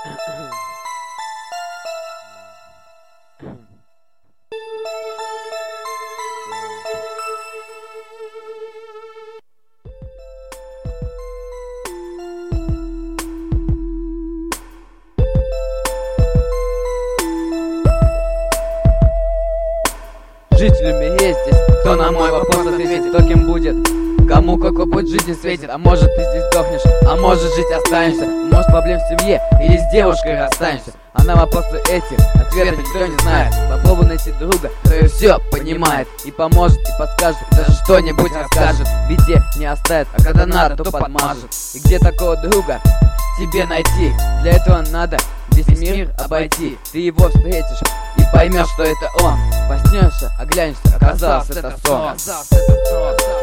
Жителями есть здесь, кто на мой вопрос ответит, кто кем будет, кому какой путь жизни светит. А может ты здесь сдохнешь, а может жить останешься, может проблем в семье или с девушкой расстанешься. А на вопросы эти ответа никто не знает. Попробуй найти друга, который все понимает и поможет, и подскажет, даже что-нибудь расскажет. В беде не оставит, а когда надо, то подмажет. И где такого друга тебе найти? Для этого надо весь мир обойти. Ты его встретишь и поймешь, что это он. Проснешься, оглянешься, оказалось это сон.